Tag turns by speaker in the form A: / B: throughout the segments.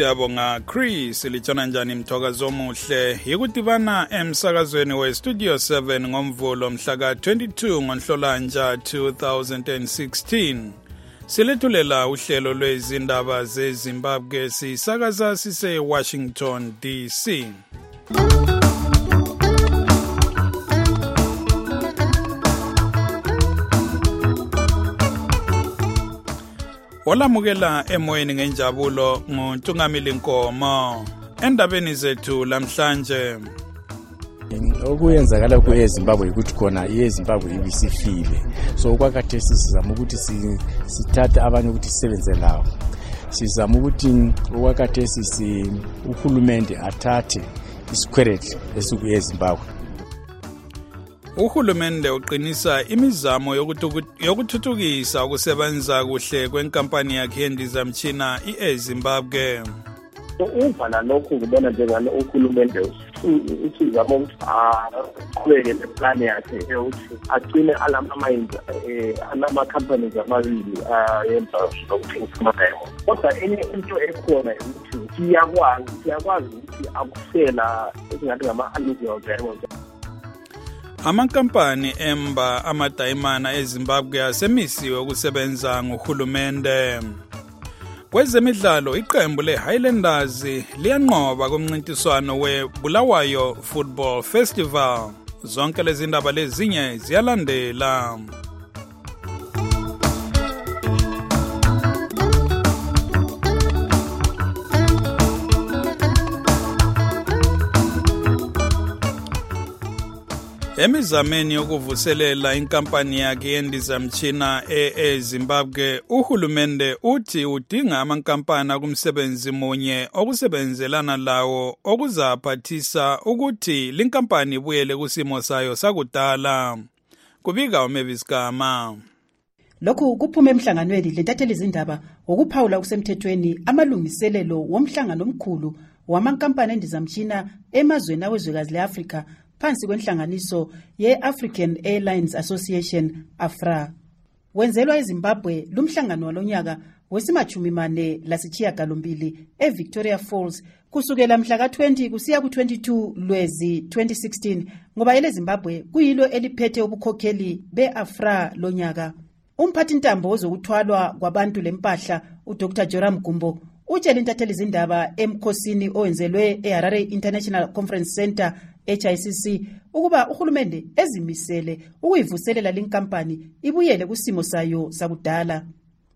A: siyabonga Chris litshona njani mthokazo omuhle yikudibana emsakazweni weStudio 7 ngomvulo mhla ka-22 ngoNhlolanja 2016 silethulela uhlelo lwezindaba zeZimbabwe sisakaza sise Washington DC. Olamukela emoyeni ngenjabulo nguNtungamili Nkomo endabeni zethu lamhlanje.
B: Okuyenzakala kweZimbabwe ukuthi khona iZimbabwe ibisifile, so okwakhathesi sizama ukuthi sithathe abanye ukuthi sisebenze lawo. Sizama ukuthi okwakhathesi uhulumende athathe isikweletu esikuyeZimbabwe.
A: Uhulumende uqinisa imizamo yokuthuthukisa ukusebenza kuhle kwenkampani yakhe yendizamtshina iZimbabwe.
C: Uvala lokhu ngibona njengalo uhulumende usizama ukuthi aqhubeke neplan yakhe ukuthi agcine alama-companies amabili ayenza zokuthengisa ama-diamond. Kodwa enye into ekhona ukuthi siyakwazi ukuthi akusela esingathi ngama-alluvial diamonds.
A: Amankampani emba amadayimana eZimbabwe asemisiwe ukusebenza ngohulumende. Kwezemidlalo iqembu leHighlanders liyanqoba kumncintiswano weBulawayo Football Festival. Zonke lezi ndaba lezinye ziyalandela. Emizameni yokuvuselela inkampani yakhe yendizamtshina eZimbabwe, uhulumende uthi udinga amankampani kumsebenzi munye okusebenzelana lawo okuzaphathisa ukuthi linkampani ibuyele kusimo sayo sakudala. Kubika uMavis Gama.
D: Lokhu kuphume emhlanganweni lentatheli izindaba ukuphawula kusemthethweni amalungiselelo womhlangano omkhulu wamankampani endizamtshina emazweni awezwekazi leAfrika phansi kwenhlanganiso ye-African Airlines Association, AFRA. Wenzelwa eZimbabwe lumhlangano walonyaka wesimachumimane lasitshiyagalombili eVictoria Falls kusukela mhla ka-20 kusiya ku-22 Lwezi 2016 ngoba eleZimbabwe kuyilo eliphethe ubukhokheli be-AFRA lonyaka. Umphathintambo wezokuthwalwa kwabantu lempahla uDr. Joram Gumbo utshela intatheli izindaba emkhosini owenzelwe eHarare International Conference Center HICC ukuba uhulumende ezimisele ukuyivuselela linkampani ibuyele kusimo sayo sakudala.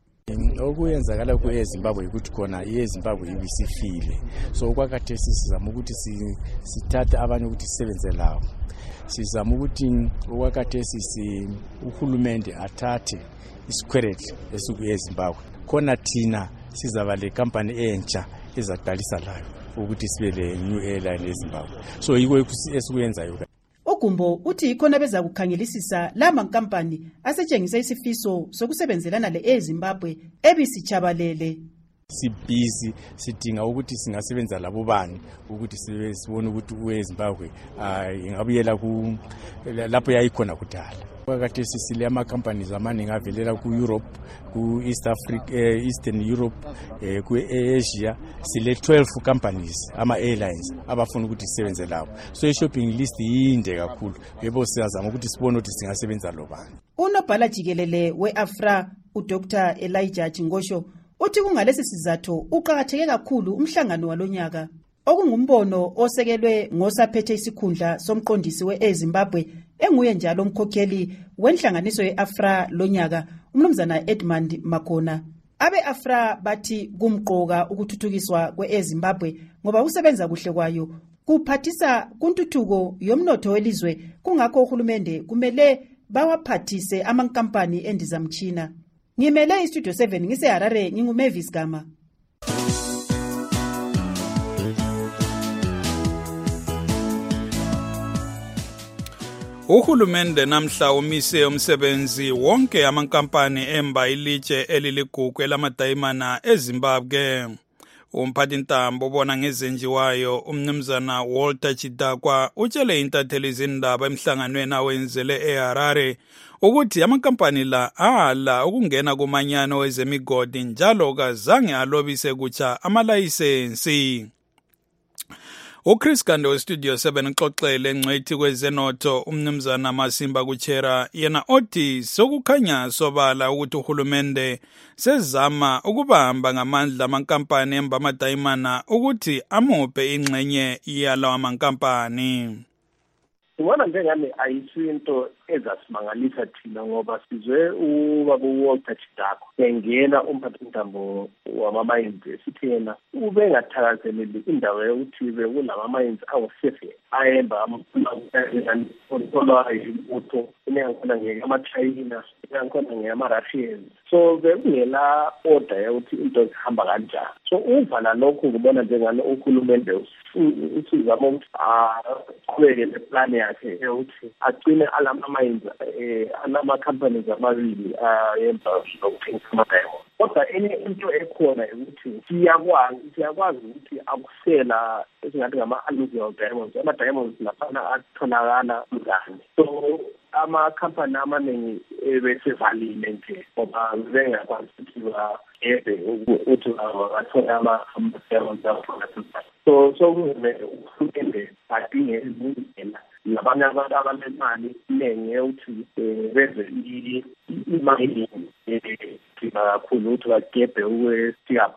B: Okuyenzakala kweZimbabwe ukuthi khona iZimbabwe ibisifile, so okwakhathesi sizama ukuthi sithathe abanye ukuthi sisebenze lawo. Sizama ukuthi okwakhathesi uhulumende athathe isikweletu esikuyeZimbabwe. Khona thina sizaba le company entsha ezaqalisa layo ukuthi sibe le new airline eZimbabwe. So yiko esikuyenzayo.
D: Ogumbo uthi ikhona beza kukhangelisisa lama nkampani asetshengisa isifiso sokusebenzelana leZimbabwe ebisichabalele.
B: Sibhizi sidinga ukuthi singasebenza labo bani ukuthi sibone ukuthi uyeZimbabwe ingabuyela lapho yayikhona kudala. Kwakhathesi sile ama-companies amaningi avelela ku-Europe, ku-East Africa, Eastern Europe, ku-Asia. Sile 12 companies, ama-airlines, abafuna ukuthi sisebenze lawo. So i-shopping list yinde kakhulu. Yebo siyazama ukuthi sibone ukuthi singasebenza lobani.
D: Unobhala jikelele we-AFRA, uDr. Elijah Chingosho, uthi kungalesi sizathu uqakatheke kakhulu umhlangano walonyaka. Okungumbono osekelwe ngosaphethe isikhundla somqondisi weZimbabwe enguye njalo umkhokheli wenhlanganiso yeAfra lonyaka umnumzana Edmund Makona. Abe-AFRA bathi kumqoka ukuthuthukiswa kweZimbabwe ngoba usebenza kuhle kwayo kuphathisa kuntuthuko yomnotho welizwe, kungakho uhulumende kumele bawaphathise amankampani endizamtshina. Ngimele iStudio 7 ngiseHarare nginguMavis Gama.
A: Uhulumende namhla umise umsebenzi wonke amankampani emba ilitshe eliligugu lamadayimana eZimbabwe. Umphathintambo obona ngezenjiwayo umnumzana Walter Chidakwa utshele intatheli zindaba emhlanganweni awenzele eHarare ukuthi amakampani la ala ukungena kumanyano wezemigodi njalo kazange alobise kutsha amalayisensi. uChris Gande westudio 7 uxoxele ngcwethi kwezenotho umnumzana Masimba Kuchera yena othi sokukhanya sobala ukuthi uhulumende sezama ukubamba ngamandla amakampani emba amadayimana ukuthi amuphe ingxenye yalawa amakampani.
C: Ngibona njengami ayisinto ezasimangalisa thina ngoba sizwe ubaba uWalter Chidakwa engena umphathintambo wama-mines esithi yena ube ngathakazeleli indawo yokuthi bekulama-mines awusefe ayemba utho inengakhona ngeyama-China inengakhona ngeyama-Russians so bekungela order yokuthi into zihamba kanjani. So uvala lokhu ngibona njengani uhulumende usizama ukuthi aqhubeke neplan yakhe yokuthi agcine alama-mines alama-companies amabili ayenza nokuthengisa ama-diamond. Kodwa enye into ekhona ukuthi siyakwazi ukuthi akusela esingathi ngama-alluvial diamonds. Ama-diamonds laphana atholakala mzane. So amakhampani amaningi besevalile nje ngoba bengakwazi ukuthi baebe ukuthi bathole ama-diamonds akhona. So kumele uhulumende adinge izindlela labanye abantu abanemali iningi yokuthi benze imali kakhulu ukuthi bagebhe ukufika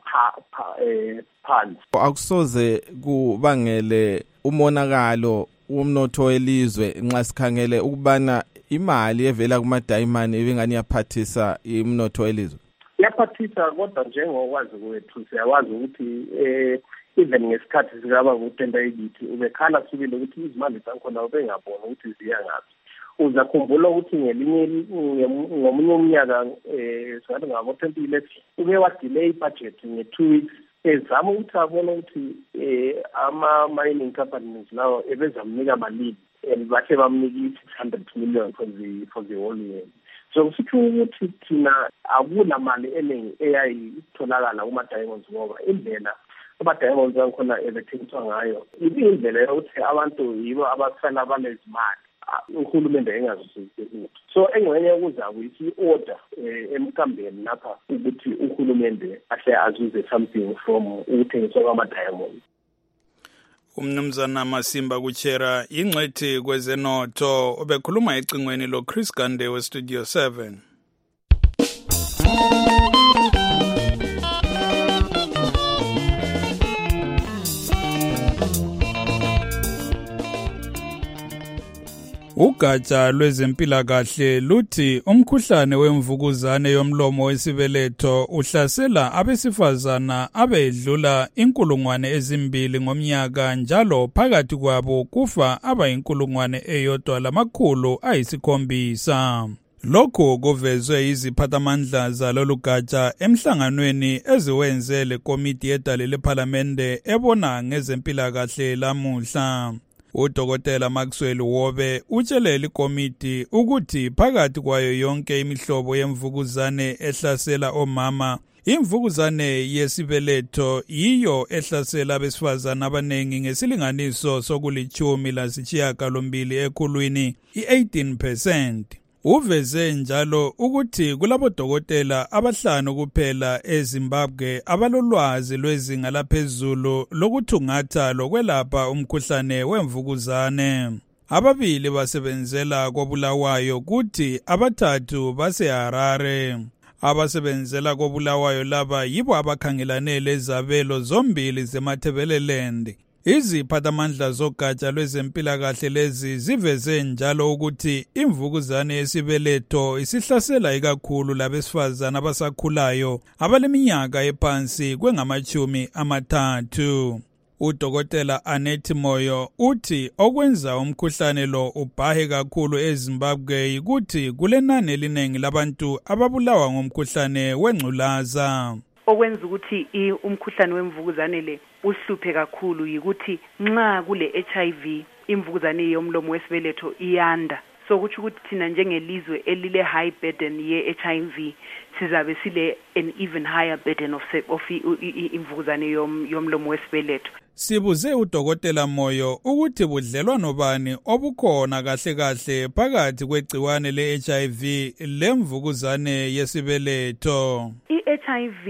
C: phansi.
E: Akusoze kubangele umonakalo womnotho welizwe nxa sikhangele ukubana imali evela kumadayimani ibingani yaphathisa umnotho welizwe.
C: Yaphathisa kodwa njengokwazi kwethu siyakwazi ukuthi even ngesikhathi sikaba ngutenda ekithi ubekhala sibile ukuthi izimali zakhona ubengabona ukuthi ziya ngaphi. Uzakhumbula ukuthi ngomunye umnyaka singathi ngabo-2011 uke wadelay ibudget nge-2 weeks ezama ukuthi abone ukuthi ama-mining companies lawo ebezamnika malini and bahle bamnika i-600 million for the whole year. So kusho ukuthi thina akula mali eningi eyayitholakala kuma-diamonds ngoba indlela ama-diamonds akhona ebethengiswa ngayo ibiyindlela yokuthi abantu yibo abasala banezimali uhulumende engazisebenzisi. So engxenye yokuzabuyisa i-order emkambeni lapha ukuthi uhulumende ahle azuze something from ukuthengiswa kwama-diamonds.
A: Umnumzana Masimba Kuchera ingcwethi kwezenotho obekhuluma ecingweni loChris Gande westudio 7. Ugatsha lwezempilakahle luthi umkhuhlane wemvukuzane yomlomo wesibeletho uhlasela abesifazana abedlula 2,000 ngomnyaka njalo phakathi kwabo kufa abayinkulungwane 1,700. Lokhu kuvezwe iziphathamandla zalolu gatsha emhlanganweni eziwenze lekomiti yedale lephalamende ebona ngezempilakahle lamuhla. Udokotela Maxwell Wobe utshele ikomiti ukuthi phakathi kwayo yonke imihlobo yemvukuzane ehlasela omama, imvukuzane yesibeletho yiyo ehlasela abesifazana abanengi ngesilinganiso soku-18 ekhulwini, i-18%. Uveze njalo ukuthi kulabodokotela 5 kuphela eZimbabwe abalolwazi lwezinga laphezulu lokuthungatha lokwelapha umkhuhlane wemvukuzane. 2 basebenzela koBulawayo kuthi 3 baseHarare. Abasebenzela koBulawayo laba yibo abakhangelane lezabelo zombili zeMatabeleland. Iziphathamandla zogatsha lwezempilakahle lezi ziveze njalo ukuthi imvukuzane yesibeletho isihlasela ikakhulu labesifazana abasakhulayo abaleminyaka ephansi kwengama-30. Udokotela Anethi Moyo uthi okwenza umkhuhlane lo ubhahe kakhulu eZimbabwe yikuthi kulenani eliningi labantu ababulawa ngomkhuhlane wengculaza.
F: Okwenza ukuthi umkhuhlane wemvukuzane le uhluphe kakhulu yikuthi nxa kule HIV imvukuzane yomlomo wesibeletho iyanda. so kuthi ukuthi thina njengelizwe elile high burden ye-HIV sizabe sile an even higher burden of imvukuzane yomlomo wesibeletho.
A: Sibuze uDokotela Moyo ukuthi budlelwano bani obukhona kahle kahle phakathi kwegciwane le-HIV lemvukuzane yesibeletho.
F: I-HIV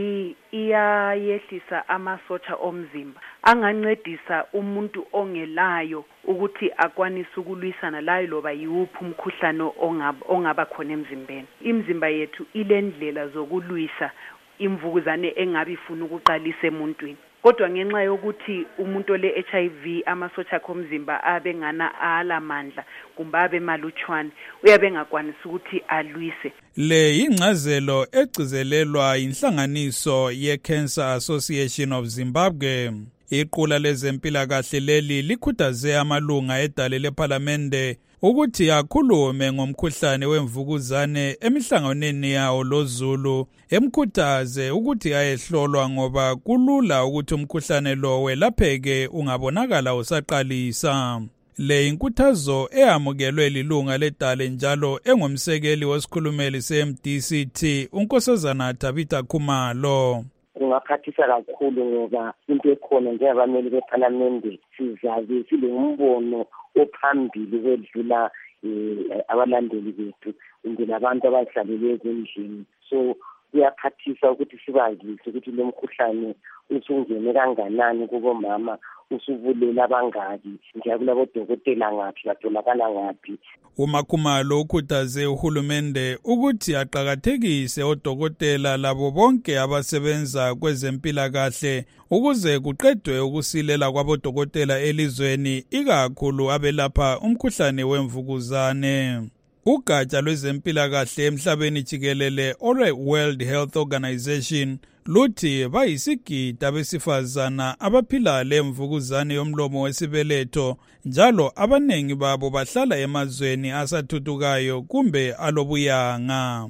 F: iyayehlisa amasotsha omzimba angancedisa umuntu ongelayo ukuthi akwanise ukulwisana layo loba yiwuphi umkhuhlane ongaba khona emzimbeni. Imizimba yethu ilendlela zokulwisa imvukuzane engabe ifuna ukuqalisa emuntwini. Kodwa ngenxa yokuthi umuntu le-HIV amasotsha akhe omzimba abe ngana alamandla kumbe abe malutshwane uyabe engakwanisi ukuthi alwise.
A: Le ingcazelo egcizelelwa inhlanganiso ye-Cancer Association of Zimbabwe. Iqula lezempilakahle leli likhuthaze amalunga edale lephalamende ukuthi akhulume ngomkhuhlane wemvukuzane emihlanganweni yawo loZulu, emkhuthaze ukuthi ayehlolwa ngoba kulula ukuthi umkhuhlane lo welapheke ungabonakala usaqalisa. Le inkuthazo eyamukelwe lilunga ledale njalo engumsekeli wesikhulumeli se-MDCT uNkosazana Tabitha Khumalo.
G: Kungaphathisa kakhulu ngoba into ekhona njengabameli bephalamende sizabe silombono ophambili kwedlula abalandeli bethu kumbe labantu abahlalele ezindlini. So kuyaphathisa ukuthi sibazise ukuthi lo mkhuhlane usungene kanganani kubomama, usubulela abangaki, njalo labodokotela ngaphi, batholakala ngaphi.
A: uMakhumalo ukhuthaze uhulumende ukuthi aqhakathekise odokotela labo bonke abasebenza kwezempilakahle ukuze kuqedwe ukusilela kwabodokotela elizweni, ikakhulu abelapha umkhuhlane wemvukuzane. Ugatsha lwezempilakahle emhlabeni jikelele World Health Organization luthi bayisigidi abesifazana abaphila lemvukuzane yomlomo wesibeletho, njalo abanengi babo bahlala emazweni asathuthukayo kumbe alobuyanga.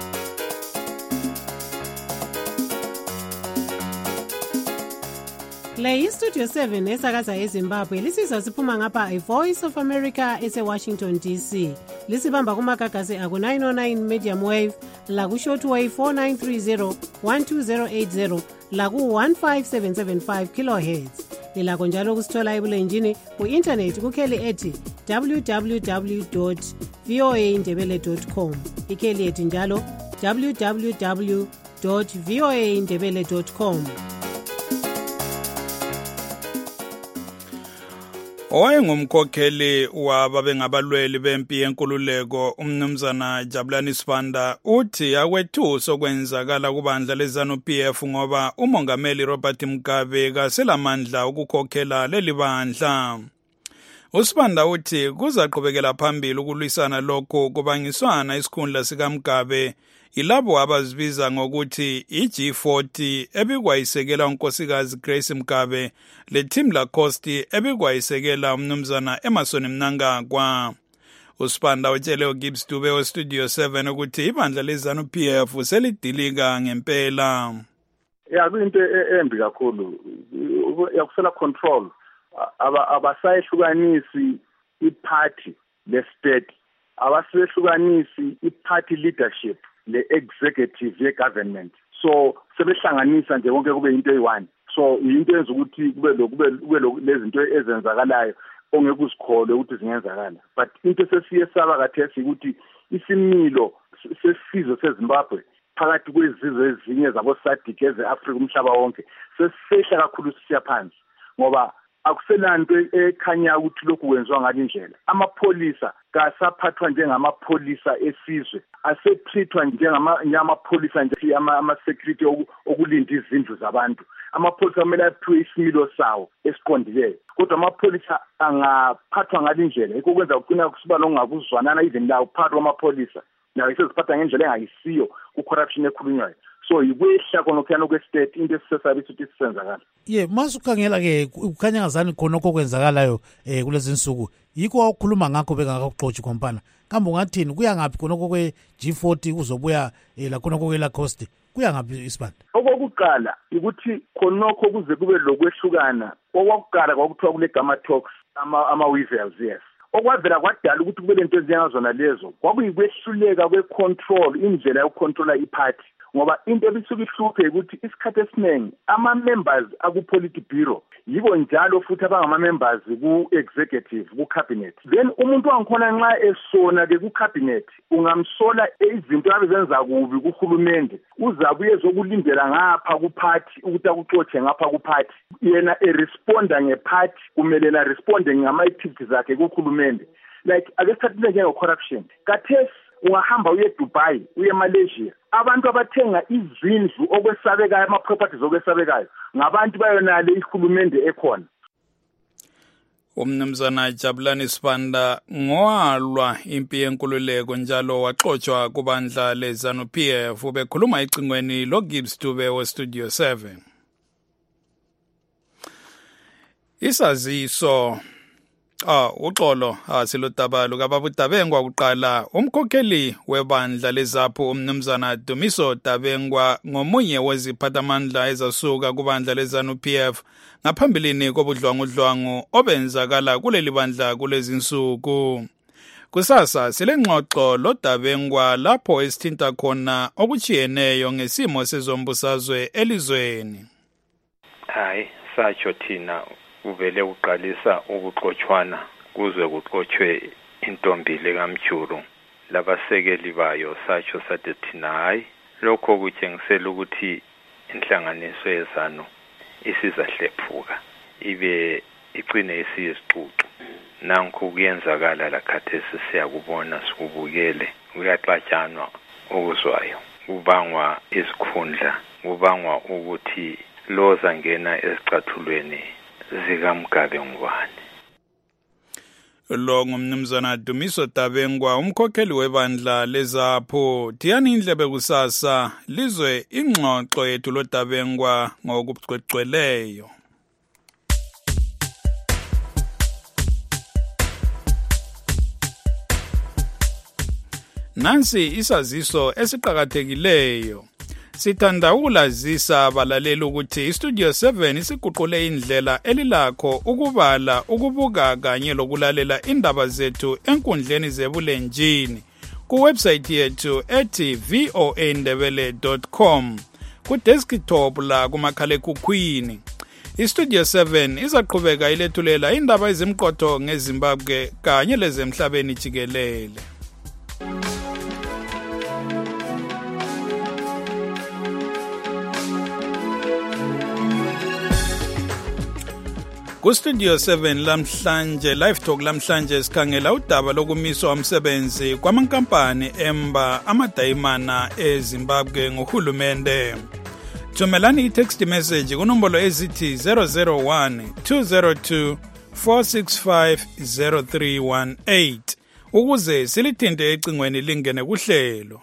H: Le iStudio 7 esakaza eZimbabwe lisizwa siphuma ngapha iVoice of America ese-Washington DC. Lisibamba kumagagasi aku 909 medium wave, laku shortwave 4930 12080, laku 15775 kilohertz. Lilakho njalo kusithola ebulenjini ku-internet kukheli ethi www.voaindebele.com. Ikheli ethi njalo www.voaindebele.com.
A: Owayengumkhokheli wababengabalweli bempi yenkululeko umnumzana Jabulani Sibanda uthi akwethuso okwenzakala kubandla leZANU-PF ngoba umongameli Robert Mugabe kaselamandla ukukhokhela leli bandla. uSibanda uthi kuzaqhubekela phambili ukulwisana lokho kubangiswana isikhundla sikaMugabe ilabo abazibiza ngokuthi iG40 ebikwayisekela unkosikazi Grace Mugabe leThim Lacoste ebikwayisekela umnumzana Emerson Mnangagwa. uSibanda utshele uGibbs Dube weStudio 7 ukuthi ibandla leZANU-PF selidilika ngempela.
I: Kuyinto embi kakhulu, yakusela control, abasayehlukanisi iparty le-state, abasayehlukanisi iparty leadership le-executive ye-government. So sebehlanganisa nje konke kube into eyi-one. So into enza ukuthi kube lezinto ezenzakalayo ongeke uzikholwe ukuthi zingenzakala. But into sesiyesaba kathesi ukuthi isimilo sesizwe seZimbabwe phakathi kwezizwe ezinye zabo-SADC eze-Afrika umhlaba wonke sesehla kakhulu sisiya phansi ngoba akuselanto ekhanya ukuthi lokhu kwenziwa ngalindlela. Amapholisa kasaphathwa njengamapholisa esizwe, asetrithwa njengamapholisa nje ama-security okulinda izindlu zabantu. Amapholisa kumele aphiwe isimilo sawo esiqondileyo, kodwa amapholisa angaphathwa ngalindlela yikho kwenza kucina kusiba lokungakuzwanana even la uphathwa kwamapholisa nayo iseziphatha ngendlela engayisiyo ku-corruption ekhulunywayo. So yikwehla konokhuyana kwe-state into esisesabisa ukuthi sisenzakala.
J: Masukhangela-ke kukhanya ngazani khonokho kwenzakalayo kulezi nsuku yikho wakukhuluma ngakho bengakakuxotshi khompana. Kambe ungathini kuya ngaphi khonokho kwe-G40 kuzobuya lakhonokho kwe-Lacoste kuya ngaphi Sibanda?
I: Okokuqala ukuthi khonokho kuze kube lokwehlukana. Okokuqala kwakuthiwa kule gamma talks ama-weasels, yes. okwavela kwadala ukuthi kube lento ezingazona lezo kwakuyikwehluleka kwecontrol indlela yokucontrola iphathi ngoba into ebisuka ihluphe ukuthi isikhathi esiningi ama-members aku-politburo yibo njalo futhi abangama-members ku-executive ku-cabinet then umuntu wangikhona nxa esona-ke ku-cabinet ungamsola izinto abezenza kubi kuhulumende uzabe uyezokulindela ngapha kuphathi ukuthi akuxotshe ngapha kuphathi yena eresponda ngephathi kumele aresponde ngama-activities akhe kuhulumende like ake sithathile njenge-corruption kathesi ungahamba uye eDubai uye eMalaysia abantu abathenga izindlu okwesabekayo ama-properties okwesabekayo ngabantu bayonale ihulumende ekhona.
A: Umnumzana Jabulani Sibanda ngowalwa impi yenkululeko njalo waxotswa kubandla leZANU-PF ubekhuluma ecingweni loGibbs Dube weStudio 7. Isaziso uxolo silodabalo kababudabengwa kuqala umkhokheli webandla leZAPHU umnumzana Dumiso Dabengwa ngomunye weziphathamandla ezasuka kubandla leZANU-PF ngaphambilini kobudlwangudlwangu obenzakala kuleli bandla kulezinsuku. Kusasa silengxoxo loDabengwa lapho esithinta khona okuchiyeneyo ngesimo sezombusazwe elizweni.
K: Hayi satsho thina uvele uqalisa ukuxoxwana kuze kuxoxwe intombi lekamjuru labasekeli bayo satsho sathi thina hayi lokho kutshengisela ukuthi inhlanganiso yeZANU isizahlephuka ibe iqine isizixuxu nanku kuyenzakala la khathesi siyakubona sikubukele kuyaxatshanwa okuzwayo kubangwa isikhundla kubangwa ukuthi loza ngena esicathulweni zikaMgabe ngubani.
A: Lo ngumnumzana Dumiso Dabengwa umkhokheli webandla leZAPHU. Diyani indlebe kusasa lizwe ingxoxo yethu loDabengwa ngokucwecweleyo. Nansi isaziso esiqhakathekileyo. Sithanda ukulazisa abalaleli ukuthi iStudio 7 isiguqule indlela elilakho ukubala, ukubuka kanye lokulalela indaba zethu enkundleni zebulenjini kuwebsite yethu ethi voandebele.com kudesktop la kumakhalekhukhwini. iStudio 7 izaqhubeka ilethulela indaba ezimqotho ngeZimbabwe kanye lezemhlabeni jikelele. KuStudio 7 lamhlanje Live Talk lamhlanje sikhangela udaba lokumiswa umsebenzi kwamankampani emba amadayimana eZimbabwe ngohulumende. Thumelani i-text message kunombolo ezithi 001 202 465 0318 ukuze silithinte ecingweni lingene kuhlelo.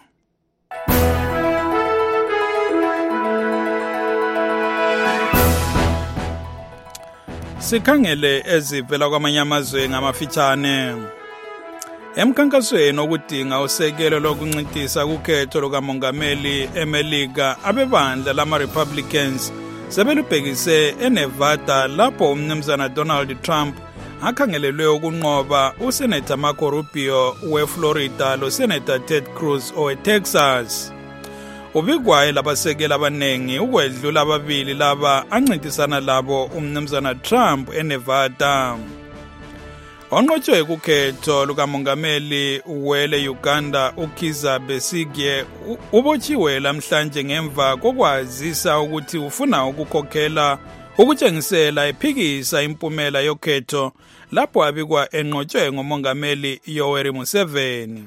A: Sikhangele ezivela kwamanye amazwe ngamafitshane. Emkhankasweni okudinga usekelo lokuncintisa kukhetho lukamongameli eMelika abebandla lama-Republicans sebelubhekise eNevada lapho umnumzana Donald Trump akhangelelwe ukunqoba uSenator Marco Rubio weFlorida loSenator Ted Cruz oweTexas. Ubigwaye labasekela abanengi ukwedlula ababili laba ancintisana labo umnumzana Trump eNevada. Onqotshwe kukhetho lukamongameli wele Uganda uKizza Besigye ubotshiwe lamhlanje ngemva kokwazisa ukuthi ufuna ukukhokhela ukutshengisela ephikisa impumela yokhetho lapho abikwa enqotshwe ngomongameli Yoweri Museveni.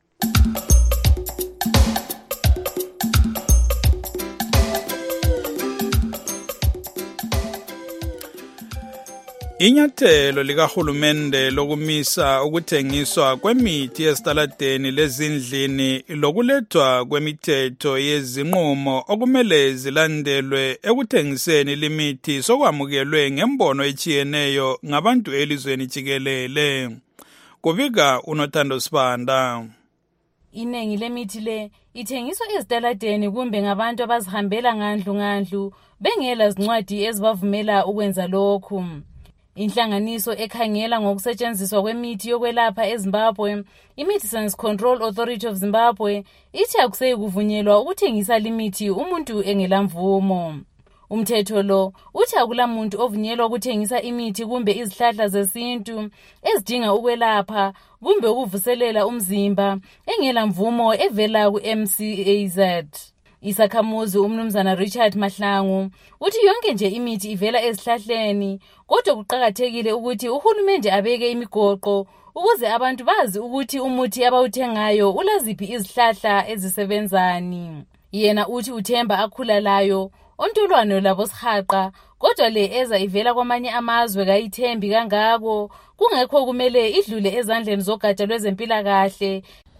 A: Inyathelo likahulumende lokumisa ukuthengiswa kwemithi esitaladeni lezindlini lokulethwa kwemithetho yezinqumo okumele zilandelwe ekuthengiseni limithi sokwamukelwe ngembono echiyeneyo ngabantu elizweni jikelele. Kubika uNothando Sibanda.
L: Inengi lemithi le ithengiswa ezitaladeni kumbe ngabantu abazihambela ngandlu ngandlu bengela zincwadi ezibavumela ukwenza lokhu. Inhlanganiso ekhangela ngokusetshenziswa kwemithi yokwelapha eZimbabwe, iMedicines Control Authority of Zimbabwe, ithi akuseyi kuvunyelwa ukuthengisa limithi umuntu engelamvumo. Umthetho lo uthi akulamuntu ovunyelwa ukuthengisa imithi kumbe izihlahla zesintu ezidinga ukwelapha kumbe ukuvuselela umzimba engelamvumo evela ku-MCAZ. Isakhamuzi umnumzana Richard Mahlangu uthi yonke nje imithi ivela ezihlahleni, kodwa kuqakathekile ukuthi uhulumende abeke imigoqo ukuze abantu bazi ukuthi umuthi abawuthengayo ulaziphi izihlahla ezisebenzani. Yena uthi uthemba akhulalayo ontolwano labo sihaqa, kodwa le eza ivela kwamanye amazwe kayithembi kangako, kungekho kumele idlule ezandleni zogatsha lwezempilakahle.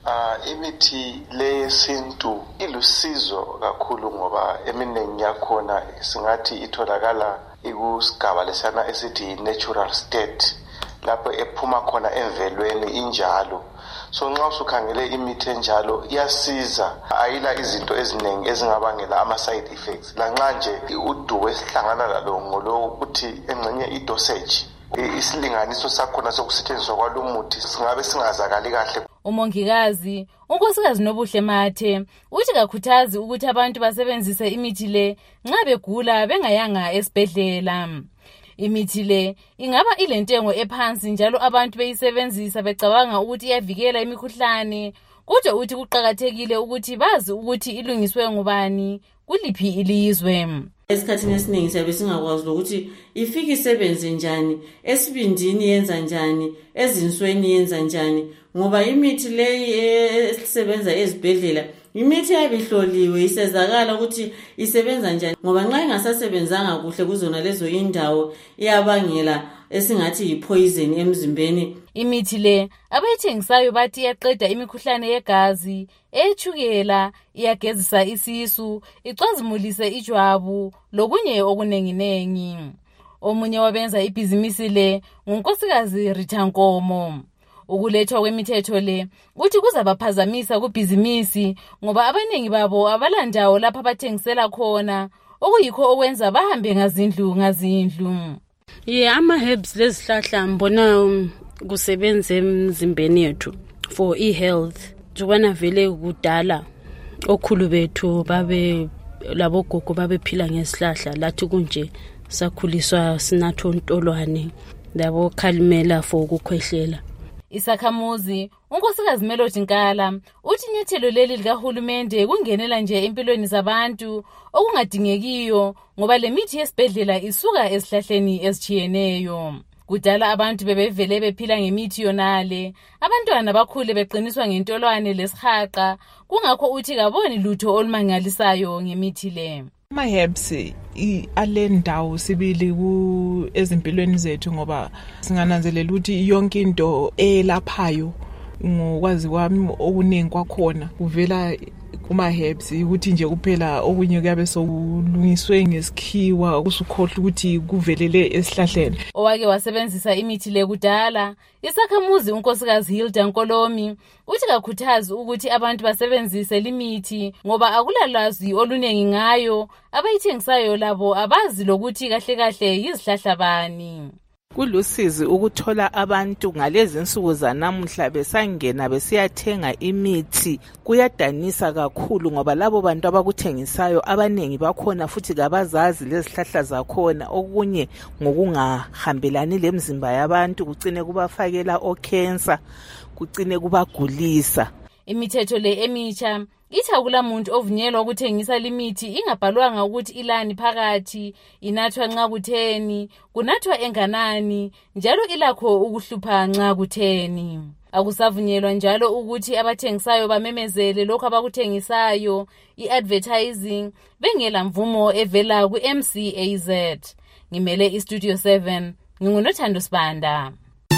M: Imithi lesintu ilusizo kakhulu ngoba eminingi yakhona singathi itholakala ikusigaba lesana esithi natural state, lapho ephuma khona emvelweni injalo. So nxa usukhangele imithi enjalo iyasiza, ayila izinto eziningi ezingabangela ama-side effects. Lanxa nje udubo esihlangana lalo ngolo ukuthi engxenye idosage, isilinganiso sakhona sokusetshenziswa kwalo muthi singabe singazakali kahle.
L: Umongikazi unkosikazi Nobuhle Mathe uthi kakhuthazi ukuthi abantu basebenzise imithi le nxa begula bengayanga esibhedlela. Imithi le ingaba ilentengo ephansi njalo abantu beyisebenzisa becabanga ukuthi iyavikela imikhuhlane, kodwa uthi kuqakathekile ukuthi bazi ukuthi ilungiswe ngubani kuliphi ilizwe.
N: Esikhathini esiningi siyabe singakwazi ukuthi ifike isebenze njani, esibindini yenza njani, ezinsweni yenza njani, ngoba imithi leyi esebenza ezibhedlela imithi yabihloliwe isezakala ukuthi isebenza njani, ngoba nxa ingasasebenzanga kuhle kuzona lezo indawo iyabangela esingathi yipoison emzimbeni.
L: Imithi le abayithengisayo bathi iyaqeda imikhuhlane yegazi, etshukela, iyagezisa isisu, icwazimulise ijwabu lokunye okunenginengi. Omunye wabenza ibhizimusi le ngunkosikazi Rita Nkomo. Ukulethwa kwemithetho le uthi kuzabaphazamisa kubhizimusi ngoba abanengi babo abalandawo lapha bathengisela khona, okuyikho okwenza bahambe ngazindlu.
O: Ama-herbs lezihlahla mbona kusebenze emzimbeni yethu for e-health. Njengobana vele kudala okhulu bethu babe labogogo babephila ngesihlahla, lathi kunje sakhuliswa sinatho ntolwane labo khalimela for ukukhwehlela.
L: Isakhamuzi unkosikazi Melody Nkala uthi inyathelo leli likahulumende kungenela nje empilweni zabantu okungadingekiyo ngoba le mithi yesibhedlela isuka esihlahleni ezichiyeneyo. Kudala abantu bebevele bephila ngemithi yonale, abantwana bakhule beqiniswa ngentolwane lesihaqa, kungakho uthi kaboni lutho olumangalisayo ngemithi le.
P: Ama-herbs alendawo sibili ezimpilweni zethu ngoba singananzelela ukuthi yonke into elaphayo ngokwazi kwami okuningi kwakhona kuvela kuma-herbs, ukuthi nje kuphela okunye kuyabe sokulungiswe ngesikhiwa usukhohlwa ukuthi kuvelele esihlahleni.
L: Owake wasebenzisa imithi le kudala, isakhamuzi unkosikazi Hilda Nkolomi uthi kakhuthazi ukuthi abantu basebenzise limithi ngoba akulalwazi olunengi ngayo, abayithengisayo labo abazi lokuthi kahle kahle yizihlahla bani.
Q: Kulusizi ukuthola abantu ngalezi insuku zanamuhla besangena besiyathenga imithi. Kuyadanisa kakhulu ngoba labo bantu abakuthengisayo abanengi bakhona futhi kabazazi lezihlahla zakhona, okunye ngokungahambelani lemzimba yabantu kucine kubafakela o-cancer, kucine kubagulisa.
L: Imithetho le emitsha ithi akulamuntu ovunyelwa ukuthengisa limithi ingabhalwanga ukuthi ilani phakathi, inathwa nxa kutheni, kunathwa enganani, njalo ilakho ukuhlupha nxa kutheni. Akusavunyelwa njalo ukuthi abathengisayo bamemezele lokho abakuthengisayo, i-advertising, bengela mvumo evela ku-MCAZ. Ngimele iStudio 7, ngingunothando Sibanda.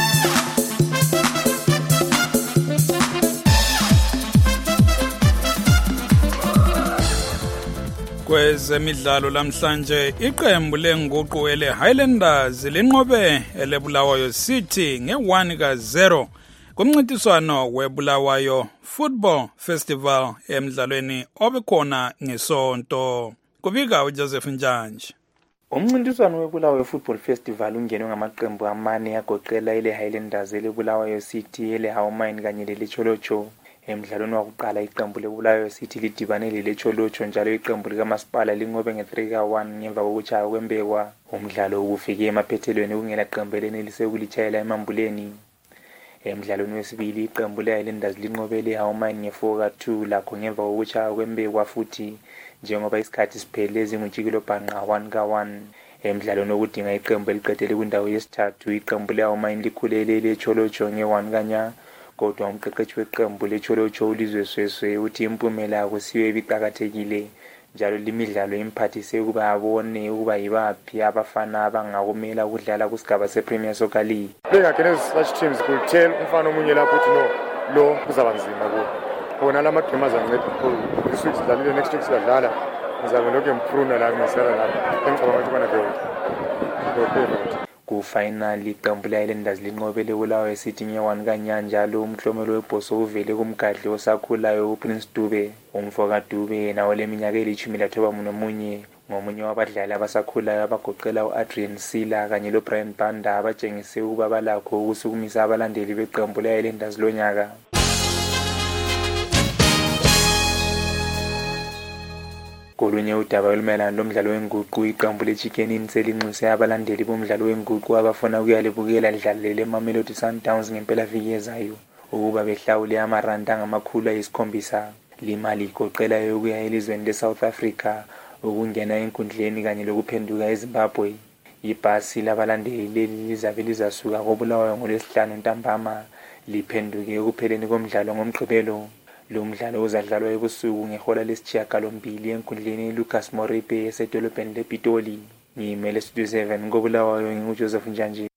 A: Kwezemidlalo lamhlanje iqembu lenguqu ele Highlanders linqobe eleBulawayo City nge1-0 kumncintiswano weBulawayo Football Festival emidlalweni obekhona ngesonto. Kubika uJoseph Njanje.
R: Umncintiswano weBulawayo Football Festival ungenwe ngamaqembu amane agoqela ile Highlanders, ele Bulawayo City, ele Hawmine kanye lele Cholocho. Emdlalweni wakuqala iqembu leBulawayo City lidibane lele Cholocho, njalo iqembu likaMasipala linqobe nge-3-1 ngemva kokuchaya kwembekwa. Umdlalo ubufike emaphethelweni kungela qembu elisekulitshayela emambuleni. Emdlalweni wesibili iqembu leHighlanders linqobe le Hawmine nge-4-2 lakho ngemva kokuchaya kwembekwa futhi njengoba isikhathi siphele ezingutshikilo bhanqa 1-1. Emdlalweni wokudinga iqembu eliqedele kwindawo yesithathu iqembu leHawmine likhulele leCholocho nge-1-0, kodwa umqeqeshi weqembu leCholocho uLizwe Sweswe uthi impumela akusiyo ebiqhakathekile, njalo limidlalo imphathise ukuba abone ukuba yibaphi abafana abangakumela ukudlala kusigaba sePremier Soccer League.
S: Bengakenezi such teams could tell umfana omunye lapho uthi no lo kuzaba nzima kuwo. Bona lama game azanceda kakhulu. This week sidlalile, next week sidlala. Ngizabe lokho improve la ngisala lapha. Engicabanga ukuthi bana go.
R: Ku-final iqembu le-Highlanders linqobele Bulawayo City nge-1-0, njalo umhlomelo webhoso uvele kumgadli osakhulayo uPrince Dube. Umfo kaDube yena oleminyaka eli-19 ngomunye wabadlali abasakhulayo abagoqela u-Adrian Sila kanye lo-Brian Banda abatshengise ukuba balakho ukusukumisa abalandeli beqembu le-Highlanders lonyaka. Kolunye udaba olumelana lomdlalo wenguqu iqembu leChicken Inn selinxuse abalandeli bomdlalo wenguqu abafuna ukuyalibukela lidlalele eMamelodi Sundowns ngempelaviki ezayo ukuba behlawule amarandi angama700. Limali igoqela yokuya elizweni leSouth Africa, ukungena enkundleni kanye lokuphenduka eZimbabwe. Ibhasi labalandeli leli lizabe lizasuka koBulawayo ngoLwesihlanu ntambama liphenduke ekupheleni komdlalo ngomgqibelo. Lo mdlalo uzadlalwa ebusuku ngehola lesishiyagalombili enkundleni Lucas Moripe esedolobheni lePitoli. Ngimele Studio 7 ngoBulawayo nginguJoseph Njanje.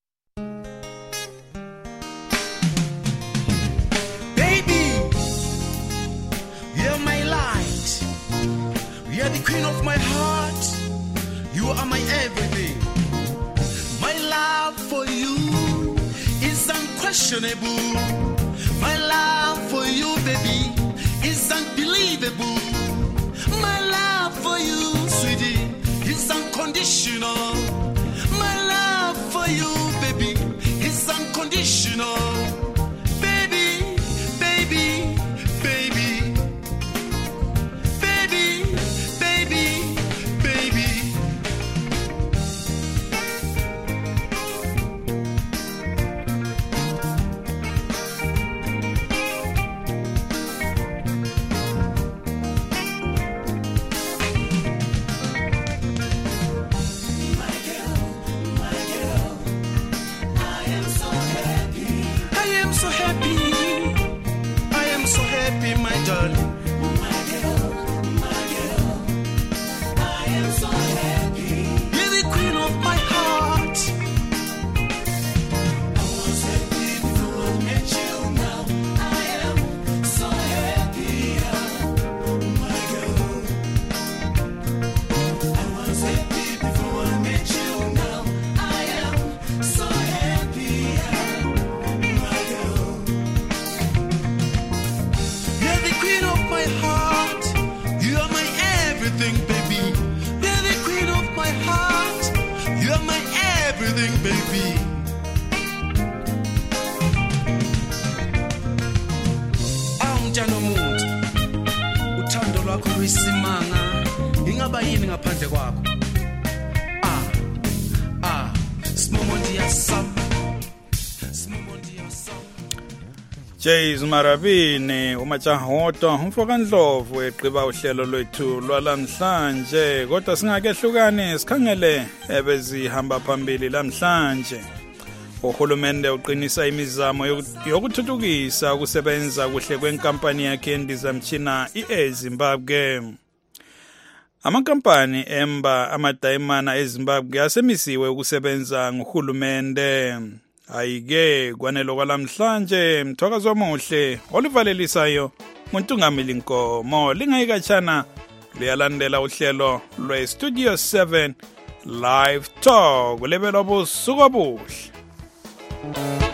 T: Baby, you're my light, you're the queen of my heart, you are my everything. My love for you is unquestionable. My love for you, baby, is unbelievable. My love for you, sweetie, is unconditional. My love for you, baby, is unconditional. Baby, baby, baby, baby, baby, baby.
A: Jays Marabini uMachahoto umfoka Ndlovu eqiba uhlelo lwethu lwalamhlanje, kodwa singakehlukani sikhangele ebezihamba phambili lamhlanje. Uhulumende uqinisa imizamo yokuthuthukisa ukusebenza kuhle kwenkampani yakhe yendizamtshina iZimbabwe. Amakampani emba amadayimana eZimbabwe asemisiwe ukusebenza ngohulumende. Ayike kwanelo kwalamhlanje mthokazo omuhle oluvalelisayo uNtungamili Nkomo lingayikatshana liyalandela uhlelo lweStudio 7 Live Talk lebelo busuku obuhle.